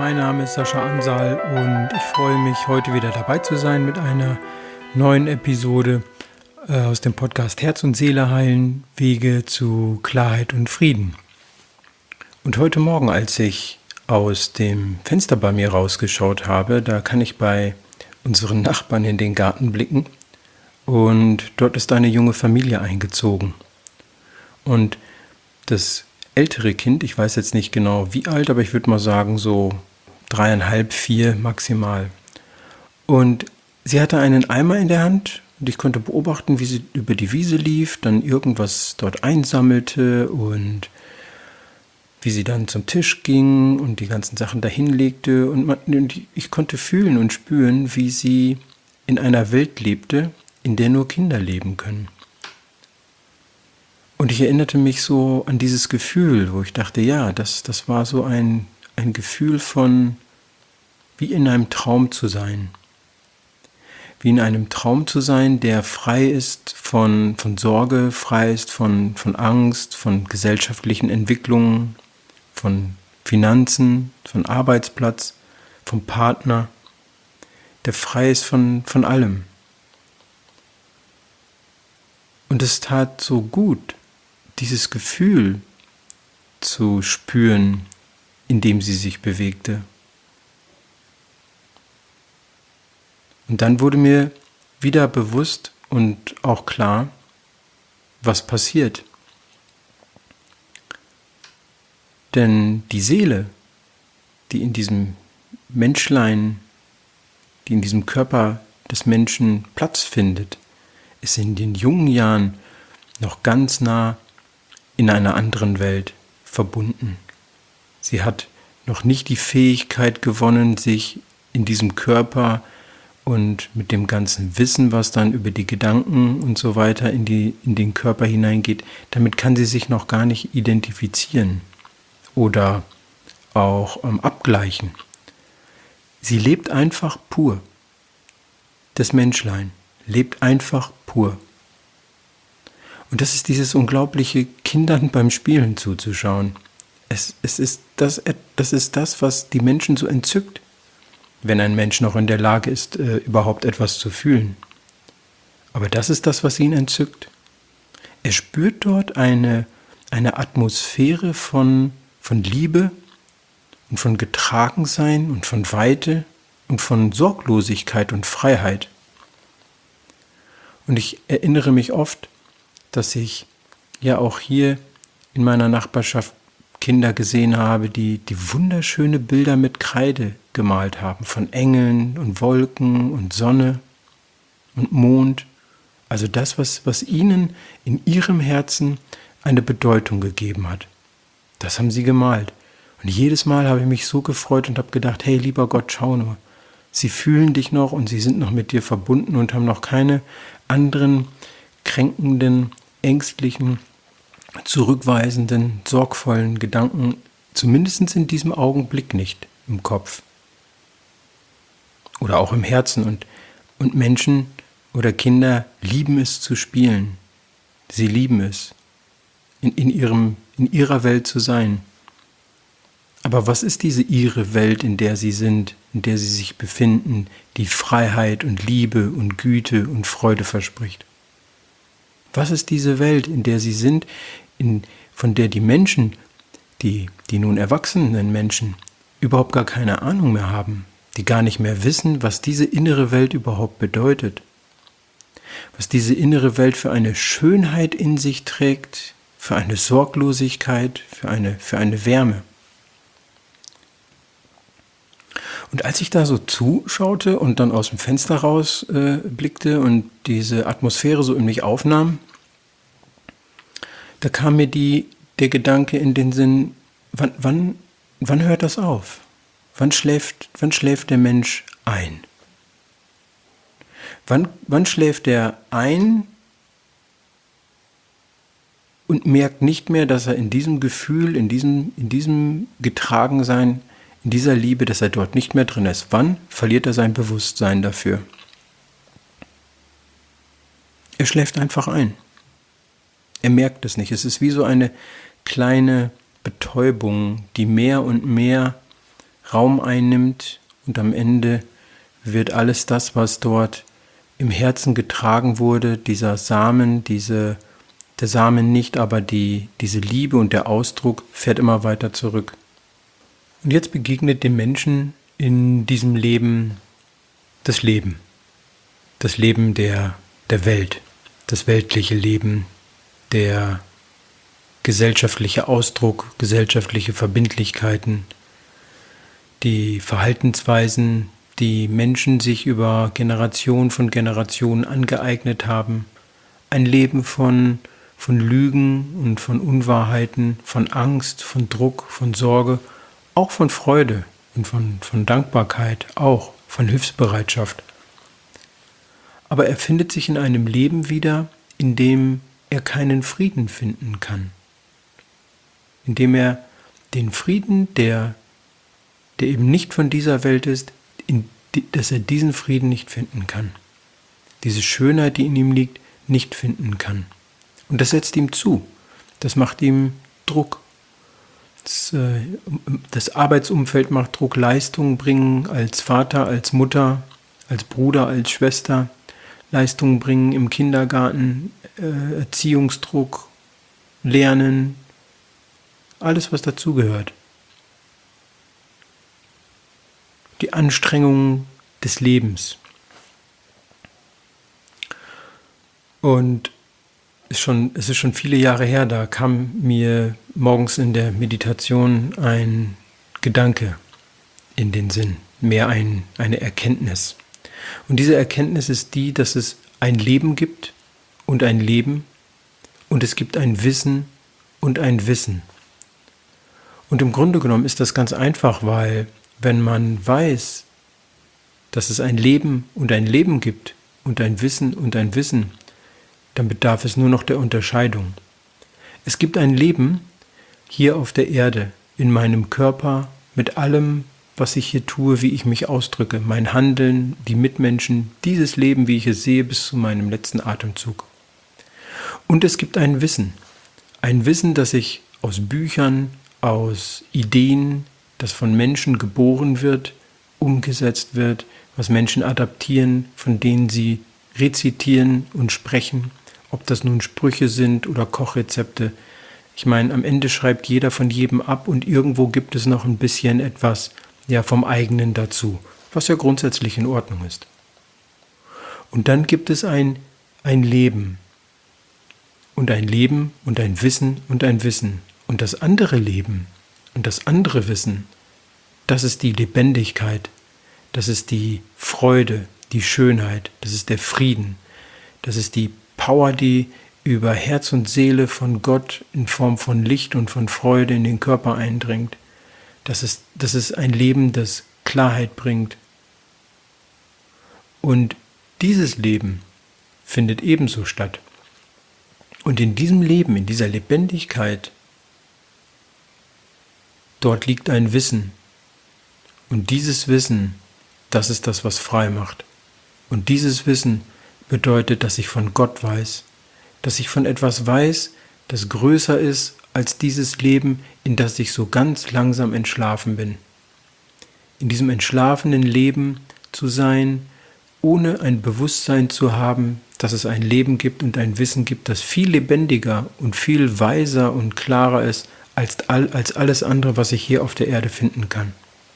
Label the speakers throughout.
Speaker 1: Mein Name ist Sascha Ansal und ich freue mich, heute wieder dabei zu sein mit einer neuen Episode aus dem Podcast Herz und Seele heilen, Wege zu Klarheit und Frieden. Und heute Morgen, als ich aus dem Fenster bei mir rausgeschaut habe, da kann ich bei unseren Nachbarn in den Garten blicken und dort ist eine junge Familie eingezogen. Und das ältere Kind, ich weiß jetzt nicht genau wie alt, aber ich würde mal sagen so 3,5, 4 maximal. Und sie hatte einen Eimer in der Hand und ich konnte beobachten, wie sie über die Wiese lief, dann irgendwas dort einsammelte und wie sie dann zum Tisch ging und die ganzen Sachen dahin legte. Und ich konnte fühlen und spüren, wie sie in einer Welt lebte, in der nur Kinder leben können. Und ich erinnerte mich so an dieses Gefühl, wo ich dachte, ja, das war so ein Gefühl von, wie in einem Traum zu sein. Wie in einem Traum zu sein, der frei ist von Sorge, frei ist von Angst, von gesellschaftlichen Entwicklungen, von Finanzen, von Arbeitsplatz, vom Partner, der frei ist von allem. Und es tat so gut, dieses Gefühl zu spüren, in dem sie sich bewegte. Und dann wurde mir wieder bewusst und auch klar, was passiert. Denn die Seele, die in diesem Menschlein, die in diesem Körper des Menschen Platz findet, ist in den jungen Jahren noch ganz nah in einer anderen Welt verbunden. Sie hat noch nicht die Fähigkeit gewonnen, sich in diesem Körper und mit dem ganzen Wissen, was dann über die Gedanken und so weiter in den Körper hineingeht, damit kann sie sich noch gar nicht identifizieren oder auch abgleichen. Sie lebt einfach pur. Das Menschlein lebt einfach pur. Und das ist dieses unglaubliche, Kindern beim Spielen zuzuschauen. Das ist das, was die Menschen so entzückt, wenn ein Mensch noch in der Lage ist, überhaupt etwas zu fühlen. Aber das ist das, was ihn entzückt. Er spürt dort eine Atmosphäre von Liebe und von Getragensein und von Weite und von Sorglosigkeit und Freiheit. Und ich erinnere mich oft, dass ich ja auch hier in meiner Nachbarschaft Kinder gesehen habe, die wunderschöne Bilder mit Kreide gemalt haben, von Engeln und Wolken und Sonne und Mond. Also das, was ihnen in ihrem Herzen eine Bedeutung gegeben hat. Das haben sie gemalt. Und jedes Mal habe ich mich so gefreut und habe gedacht, hey, lieber Gott, schau nur. Sie fühlen dich noch und sie sind noch mit dir verbunden und haben noch keine anderen kränkenden, ängstlichen, zurückweisenden, sorgvollen Gedanken, zumindest in diesem Augenblick nicht im Kopf oder auch im Herzen. Und Menschen oder Kinder lieben es zu spielen. Sie lieben es, in ihrer Welt zu sein. Aber was ist diese ihre Welt, in der sie sind, in der sie sich befinden, die Freiheit und Liebe und Güte und Freude verspricht? Was ist diese Welt, in der sie sind, von der die Menschen, die nun erwachsenen Menschen, überhaupt gar keine Ahnung mehr haben, die gar nicht mehr wissen, was diese innere Welt überhaupt bedeutet, was diese innere Welt für eine Schönheit in sich trägt, für eine Sorglosigkeit, für eine Wärme. Und als ich da so zuschaute und dann aus dem Fenster raus blickte und diese Atmosphäre so in mich aufnahm, da kam mir der Gedanke in den Sinn, wann hört das auf? Wann schläft der Mensch ein? Wann schläft er ein und merkt nicht mehr, dass er in diesem Gefühl, in diesem Getragensein, in dieser Liebe, dass er dort nicht mehr drin ist? Wann verliert er sein Bewusstsein dafür? Er schläft einfach ein. Er merkt es nicht. Es ist wie so eine kleine Betäubung, die mehr und mehr Raum einnimmt und am Ende wird alles das, was dort im Herzen getragen wurde, dieser Samen, der Samen nicht, aber diese Liebe und der Ausdruck fährt immer weiter zurück. Und jetzt begegnet dem Menschen in diesem Leben das Leben der Welt, das weltliche Leben, der gesellschaftliche Ausdruck, gesellschaftliche Verbindlichkeiten, die Verhaltensweisen, die Menschen sich über Generation von Generation angeeignet haben, ein Leben von Lügen und von Unwahrheiten, von Angst, von Druck, von Sorge, auch von Freude und von Dankbarkeit, auch von Hilfsbereitschaft. Aber er findet sich in einem Leben wieder, in dem er keinen Frieden finden kann, in dem er den Frieden, der eben nicht von dieser Welt ist, dass er diesen Frieden nicht finden kann, diese Schönheit, die in ihm liegt, nicht finden kann. Und das setzt ihm zu, das macht ihm Druck. Das Arbeitsumfeld macht Druck, Leistungen bringen als Vater, als Mutter, als Bruder, als Schwester, Leistungen bringen im Kindergarten, Erziehungsdruck, Lernen, alles, was dazugehört. Die Anstrengungen des Lebens. Und es ist schon viele Jahre her, da kam mir morgens in der Meditation ein Gedanke in den Sinn, mehr eine Erkenntnis. Und diese Erkenntnis ist die, dass es ein Leben gibt und ein Leben und es gibt ein Wissen und ein Wissen. Und im Grunde genommen ist das ganz einfach, weil wenn man weiß, dass es ein Leben und ein Leben gibt und ein Wissen und ein Wissen, dann bedarf es nur noch der Unterscheidung. Es gibt ein Leben hier auf der Erde, in meinem Körper, mit allem, was ich hier tue, wie ich mich ausdrücke, mein Handeln, die Mitmenschen, dieses Leben, wie ich es sehe, bis zu meinem letzten Atemzug. Und es gibt ein Wissen, das ich aus Büchern, aus Ideen, das von Menschen geboren wird, umgesetzt wird, was Menschen adaptieren, von denen sie rezitieren und sprechen, ob das nun Sprüche sind oder Kochrezepte. Ich meine, am Ende schreibt jeder von jedem ab und irgendwo gibt es noch ein bisschen etwas vom eigenen dazu, was ja grundsätzlich in Ordnung ist. Und dann gibt es ein Leben und ein Leben und ein Wissen und ein Wissen. Und das andere Leben und das andere Wissen, das ist die Lebendigkeit, das ist die Freude, die Schönheit, das ist der Frieden, das ist die Power, die über Herz und Seele von Gott in Form von Licht und von Freude in den Körper eindringt. Das ist ein Leben, das Klarheit bringt. Und dieses Leben findet ebenso statt. Und in diesem Leben, in dieser Lebendigkeit, dort liegt ein Wissen. Und dieses Wissen, das ist das, was frei macht. Und dieses Wissen bedeutet, dass ich von Gott weiß, dass ich von etwas weiß, das größer ist als dieses Leben, in das ich so ganz langsam entschlafen bin. In diesem entschlafenen Leben zu sein, ohne ein Bewusstsein zu haben, dass es ein Leben gibt und ein Wissen gibt, das viel lebendiger und viel weiser und klarer ist als alles andere, was ich hier auf der Erde finden kann.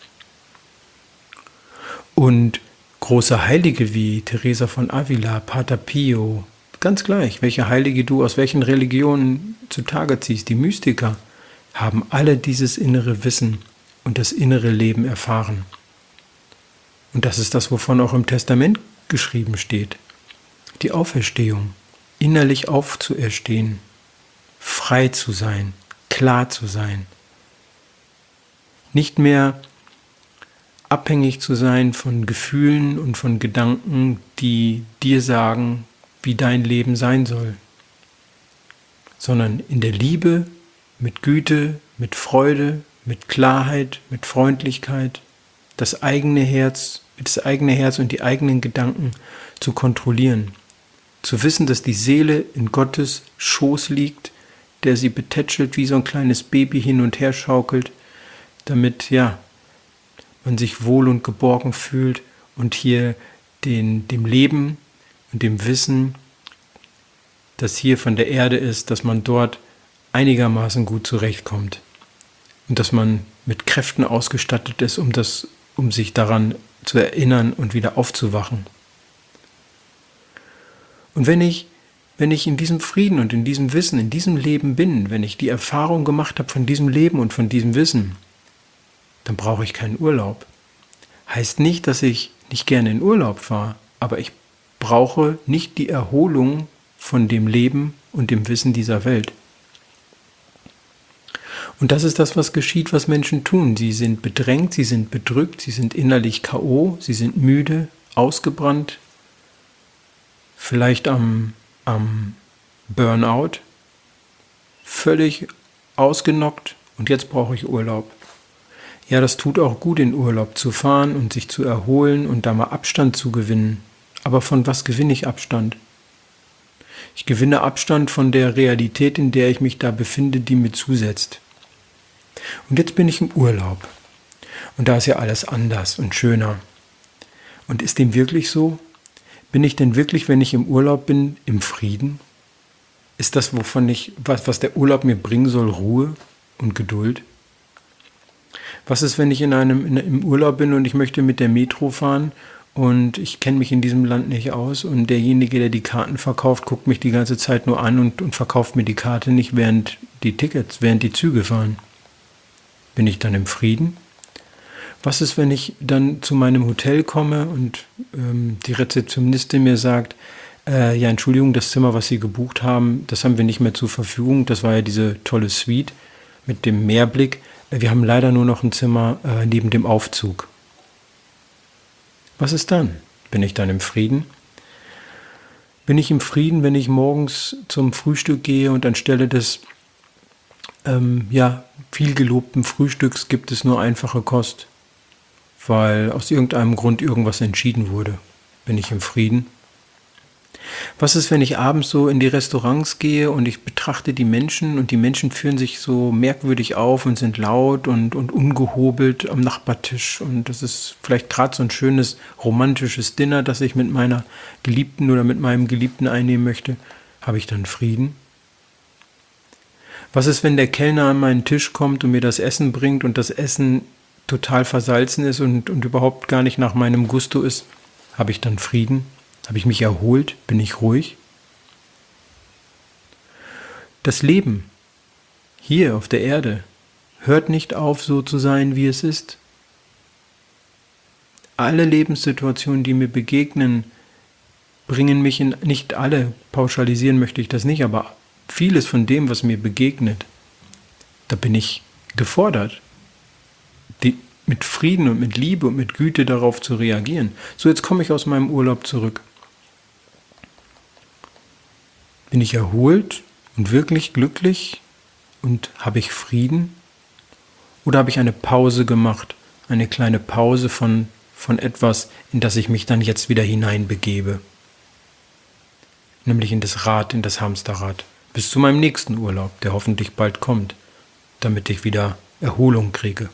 Speaker 1: Und große Heilige wie Teresa von Avila, Pater Pio, ganz gleich, welche Heilige du aus welchen Religionen zutage ziehst, die Mystiker, haben alle dieses innere Wissen und das innere Leben erfahren. Und das ist das, wovon auch im Testament geschrieben steht. Die Auferstehung, innerlich aufzuerstehen, frei zu sein, klar zu sein. Nicht mehr abhängig zu sein von Gefühlen und von Gedanken, die dir sagen, wie dein Leben sein soll, sondern in der Liebe, mit Güte, mit Freude, mit Klarheit, mit Freundlichkeit, das eigene Herz und die eigenen Gedanken zu kontrollieren, zu wissen, dass die Seele in Gottes Schoß liegt, der sie betätschelt wie so ein kleines Baby hin und her schaukelt, damit man sich wohl und geborgen fühlt und hier dem Leben und dem Wissen, das hier von der Erde ist, dass man dort einigermaßen gut zurechtkommt und dass man mit Kräften ausgestattet ist, um sich daran zu erinnern und wieder aufzuwachen. Und wenn ich in diesem Frieden und in diesem Wissen, in diesem Leben bin, wenn ich die Erfahrung gemacht habe von diesem Leben und von diesem Wissen, dann brauche ich keinen Urlaub. Heißt nicht, dass ich nicht gerne in Urlaub fahre, aber ich brauche nicht die Erholung von dem Leben und dem Wissen dieser Welt. Und das ist das, was geschieht, was Menschen tun. Sie sind bedrängt, sie sind bedrückt, sie sind innerlich K.O., sie sind müde, ausgebrannt, vielleicht am Burnout, völlig ausgenockt und jetzt brauche ich Urlaub. Ja, das tut auch gut, in Urlaub zu fahren und sich zu erholen und da mal Abstand zu gewinnen. Aber von was gewinne ich Abstand? Ich gewinne Abstand von der Realität, in der ich mich da befinde, die mir zusetzt. Und jetzt bin ich im Urlaub. Und da ist ja alles anders und schöner. Und ist dem wirklich so? Bin ich denn wirklich, wenn ich im Urlaub bin, im Frieden? Ist das, was der Urlaub mir bringen soll, Ruhe und Geduld? Was ist, wenn ich im Urlaub bin und ich möchte mit der Metro fahren und ich kenne mich in diesem Land nicht aus und derjenige, der die Karten verkauft, guckt mich die ganze Zeit nur an und verkauft mir die Karte nicht, während die Züge fahren? Bin ich dann im Frieden? Was ist, wenn ich dann zu meinem Hotel komme und die Rezeptionistin mir sagt, ja, Entschuldigung, das Zimmer, was Sie gebucht haben, das haben wir nicht mehr zur Verfügung. Das war ja diese tolle Suite mit dem Meerblick. Wir haben leider nur noch ein Zimmer neben dem Aufzug. Was ist dann? Bin ich dann im Frieden? Bin ich im Frieden, wenn ich morgens zum Frühstück gehe und anstelle des viel gelobten Frühstücks gibt es nur einfache Kost, weil aus irgendeinem Grund irgendwas entschieden wurde? Bin ich im Frieden? Was ist, wenn ich abends so in die Restaurants gehe und ich betrachte die Menschen und die Menschen führen sich so merkwürdig auf und sind laut und ungehobelt am Nachbartisch und das ist vielleicht gerade so ein schönes romantisches Dinner, das ich mit meiner Geliebten oder mit meinem Geliebten einnehmen möchte? Habe ich dann Frieden? Was ist, wenn der Kellner an meinen Tisch kommt und mir das Essen bringt und das Essen total versalzen ist und überhaupt gar nicht nach meinem Gusto ist? Habe ich dann Frieden? Habe ich mich erholt? Bin ich ruhig? Das Leben hier auf der Erde hört nicht auf, so zu sein, wie es ist. Alle Lebenssituationen, die mir begegnen, bringen mich nicht alle, pauschalisieren möchte ich das nicht, aber vieles von dem, was mir begegnet, da bin ich gefordert, mit Frieden und mit Liebe und mit Güte darauf zu reagieren. So, jetzt komme ich aus meinem Urlaub zurück. Bin ich erholt und wirklich glücklich und habe ich Frieden? Oder habe ich eine Pause gemacht, eine kleine Pause von etwas, in das ich mich dann jetzt wieder hineinbegebe? Nämlich in das Hamsterrad. Bis zu meinem nächsten Urlaub, der hoffentlich bald kommt, damit ich wieder Erholung kriege.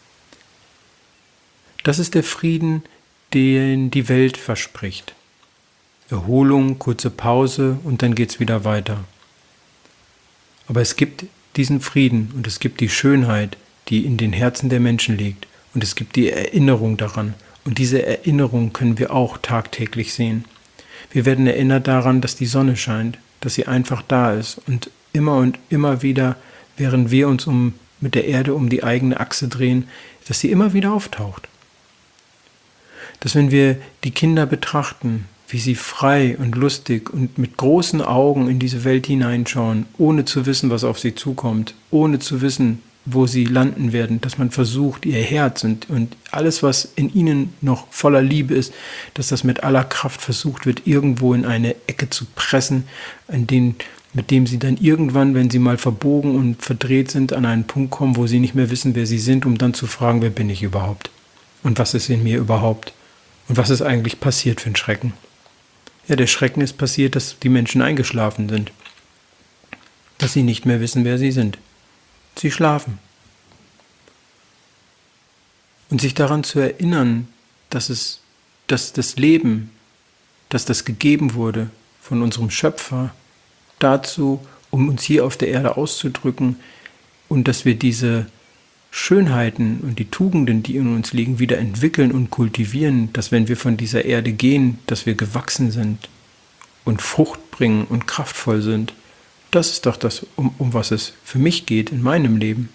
Speaker 1: Das ist der Frieden, den die Welt verspricht. Erholung, kurze Pause und dann geht's wieder weiter. Aber es gibt diesen Frieden und es gibt die Schönheit, die in den Herzen der Menschen liegt und es gibt die Erinnerung daran und diese Erinnerung können wir auch tagtäglich sehen. Wir werden erinnert daran, dass die Sonne scheint, dass sie einfach da ist und immer wieder, während wir uns mit der Erde um die eigene Achse drehen, dass sie immer wieder auftaucht. Dass wenn wir die Kinder betrachten, wie sie frei und lustig und mit großen Augen in diese Welt hineinschauen, ohne zu wissen, was auf sie zukommt, ohne zu wissen, wo sie landen werden, dass man versucht, ihr Herz und alles, was in ihnen noch voller Liebe ist, dass das mit aller Kraft versucht wird, irgendwo in eine Ecke zu pressen, mit dem sie dann irgendwann, wenn sie mal verbogen und verdreht sind, an einen Punkt kommen, wo sie nicht mehr wissen, wer sie sind, um dann zu fragen, wer bin ich überhaupt? Und was ist in mir überhaupt? Und was ist eigentlich passiert für ein Schrecken? Ja, der Schrecken ist passiert, dass die Menschen eingeschlafen sind. Dass sie nicht mehr wissen, wer sie sind. Sie schlafen. Und sich daran zu erinnern, dass das Leben, dass das gegeben wurde von unserem Schöpfer, dazu, um uns hier auf der Erde auszudrücken und dass wir diese Schönheiten und die Tugenden, die in uns liegen, wieder entwickeln und kultivieren, dass wenn wir von dieser Erde gehen, dass wir gewachsen sind und Frucht bringen und kraftvoll sind. Das ist doch das, um was es für mich geht in meinem Leben.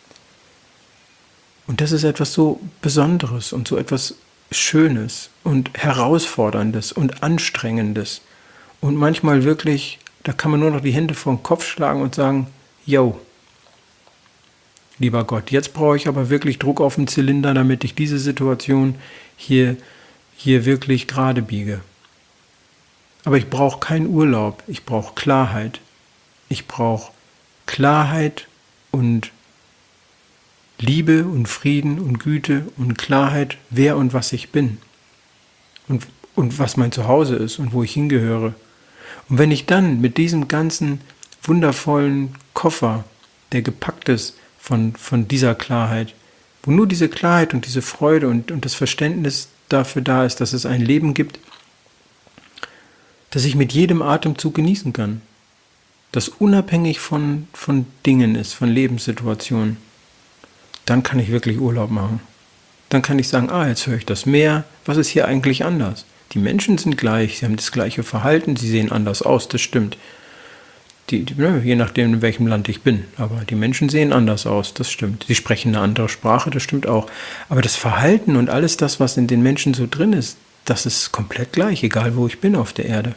Speaker 1: Und das ist etwas so Besonderes und so etwas Schönes und Herausforderndes und Anstrengendes. Und manchmal wirklich, da kann man nur noch die Hände vor den Kopf schlagen und sagen, yo, lieber Gott, jetzt brauche ich aber wirklich Druck auf den Zylinder, damit ich diese Situation hier wirklich gerade biege. Aber ich brauche keinen Urlaub, ich brauche Klarheit. Ich brauche Klarheit und Liebe und Frieden und Güte und Klarheit, wer und was ich bin und was mein Zuhause ist und wo ich hingehöre. Und wenn ich dann mit diesem ganzen wundervollen Koffer, der gepackt ist von dieser Klarheit, wo nur diese Klarheit und diese Freude und das Verständnis dafür da ist, dass es ein Leben gibt, das ich mit jedem Atemzug genießen kann, das unabhängig von Dingen ist, von Lebenssituationen, dann kann ich wirklich Urlaub machen. Dann kann ich sagen, jetzt höre ich das Meer, was ist hier eigentlich anders? Die Menschen sind gleich, sie haben das gleiche Verhalten, sie sehen anders aus, das stimmt. Je nachdem, in welchem Land ich bin, aber die Menschen sehen anders aus, das stimmt. Sie sprechen eine andere Sprache, das stimmt auch. Aber das Verhalten und alles das, was in den Menschen so drin ist, das ist komplett gleich, egal wo ich bin auf der Erde.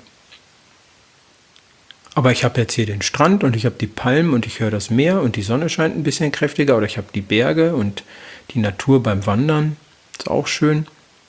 Speaker 1: Aber ich habe jetzt hier den Strand und ich habe die Palmen und ich höre das Meer und die Sonne scheint ein bisschen kräftiger oder ich habe die Berge und die Natur beim Wandern. Ist auch schön.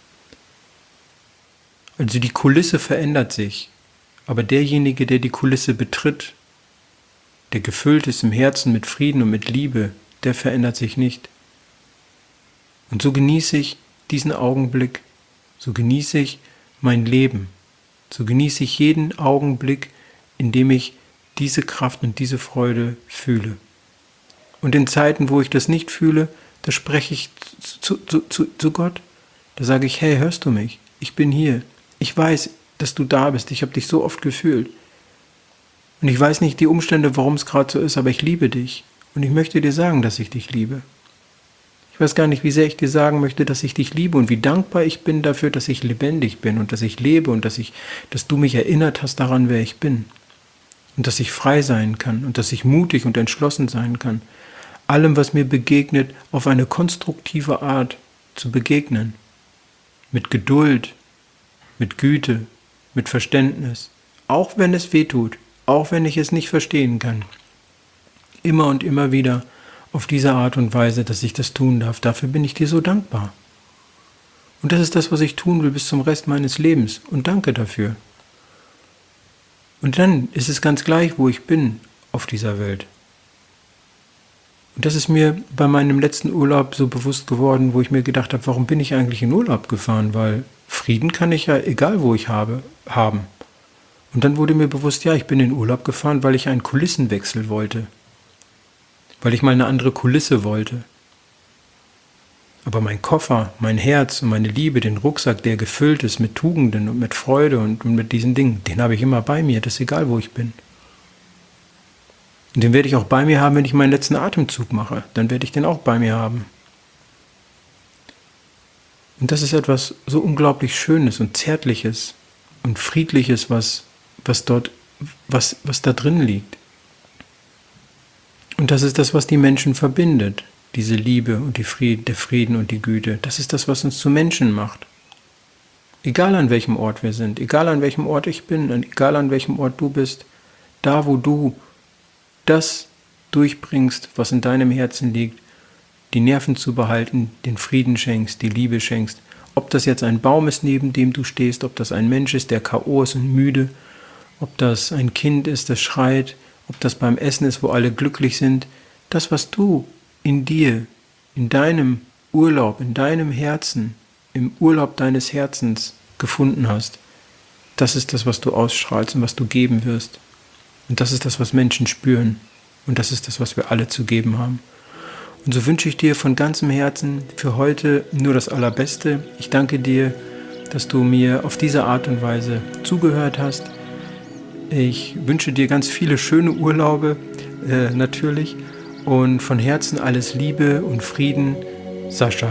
Speaker 1: Also die Kulisse verändert sich. Aber derjenige, der die Kulisse betritt, der gefüllt ist im Herzen mit Frieden und mit Liebe, der verändert sich nicht. Und so genieße ich diesen Augenblick, so genieße ich mein Leben, so genieße ich jeden Augenblick, indem ich diese Kraft und diese Freude fühle. Und in Zeiten, wo ich das nicht fühle, da spreche ich zu Gott. Da sage ich, hey, hörst du mich? Ich bin hier. Ich weiß, dass du da bist. Ich habe dich so oft gefühlt. Und ich weiß nicht die Umstände, warum es gerade so ist, aber ich liebe dich. Und ich möchte dir sagen, dass ich dich liebe. Ich weiß gar nicht, wie sehr ich dir sagen möchte, dass ich dich liebe und wie dankbar ich bin dafür, dass ich lebendig bin und dass ich lebe und dass du mich erinnert hast daran, wer ich bin. Und dass ich frei sein kann und dass ich mutig und entschlossen sein kann, allem, was mir begegnet, auf eine konstruktive Art zu begegnen. Mit Geduld, mit Güte, mit Verständnis, auch wenn es weh tut, auch wenn ich es nicht verstehen kann. Immer und immer wieder auf diese Art und Weise, dass ich das tun darf. Dafür bin ich dir so dankbar. Und das ist das, was ich tun will bis zum Rest meines Lebens. Und danke dafür. Und dann ist es ganz gleich, wo ich bin auf dieser Welt. Und das ist mir bei meinem letzten Urlaub so bewusst geworden, wo ich mir gedacht habe, warum bin ich eigentlich in Urlaub gefahren? Weil Frieden kann ich ja, egal wo ich haben. Und dann wurde mir bewusst, ja, ich bin in Urlaub gefahren, weil ich einen Kulissenwechsel wollte. Weil ich mal eine andere Kulisse wollte. Aber mein Koffer, mein Herz und meine Liebe, den Rucksack, der gefüllt ist mit Tugenden und mit Freude und mit diesen Dingen, den habe ich immer bei mir, das ist egal, wo ich bin. Und den werde ich auch bei mir haben, wenn ich meinen letzten Atemzug mache. Dann werde ich den auch bei mir haben. Und das ist etwas so unglaublich Schönes und Zärtliches und Friedliches, was da drin liegt. Und das ist das, was die Menschen verbindet. Diese Liebe und der Frieden und die Güte. Das ist das, was uns zu Menschen macht. Egal an welchem Ort wir sind, egal an welchem Ort ich bin, egal an welchem Ort du bist, da wo du das durchbringst, was in deinem Herzen liegt, die Nerven zu behalten, den Frieden schenkst, die Liebe schenkst. Ob das jetzt ein Baum ist, neben dem du stehst, ob das ein Mensch ist, der K.O. ist und müde, ob das ein Kind ist, das schreit, ob das beim Essen ist, wo alle glücklich sind. Das, was du in dir, in deinem Urlaub, in deinem Herzen, im Urlaub deines Herzens gefunden hast, das ist das, was du ausstrahlst und was du geben wirst. Und das ist das, was Menschen spüren. Und das ist das, was wir alle zu geben haben. Und so wünsche ich dir von ganzem Herzen für heute nur das Allerbeste. Ich danke dir, dass du mir auf diese Art und Weise zugehört hast. Ich wünsche dir ganz viele schöne Urlaube, natürlich. Und von Herzen alles Liebe und Frieden, Sascha.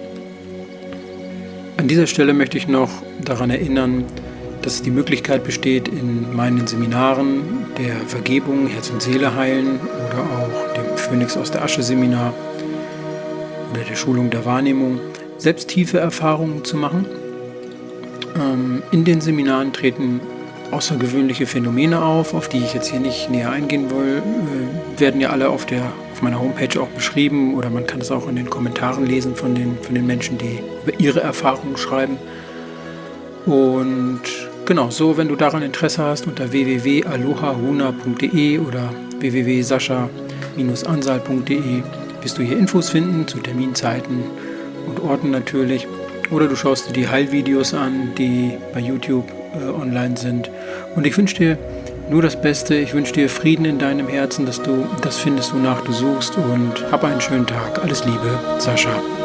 Speaker 1: An dieser Stelle möchte ich noch daran erinnern, dass die Möglichkeit besteht, in meinen Seminaren der Vergebung, Herz und Seele heilen oder auch dem Phönix aus der Asche Seminar oder der Schulung der Wahrnehmung, selbst tiefe Erfahrungen zu machen. In den Seminaren treten außergewöhnliche Phänomene auf die ich jetzt hier nicht näher eingehen will, werden ja alle auf meiner Homepage auch beschrieben oder man kann es auch in den Kommentaren lesen von den Menschen, die über ihre Erfahrungen schreiben. Und genau, so, wenn du daran Interesse hast, unter www.alohahuna.de oder www.sascha-ansal.de wirst du hier Infos finden zu Terminzeiten und Orten natürlich. Oder du schaust dir die Heilvideos an, die bei YouTube online sind. Und ich wünsche dir nur das Beste. Ich wünsche dir Frieden in deinem Herzen, dass du das findest, wonach du suchst. Und hab einen schönen Tag. Alles Liebe, Sascha.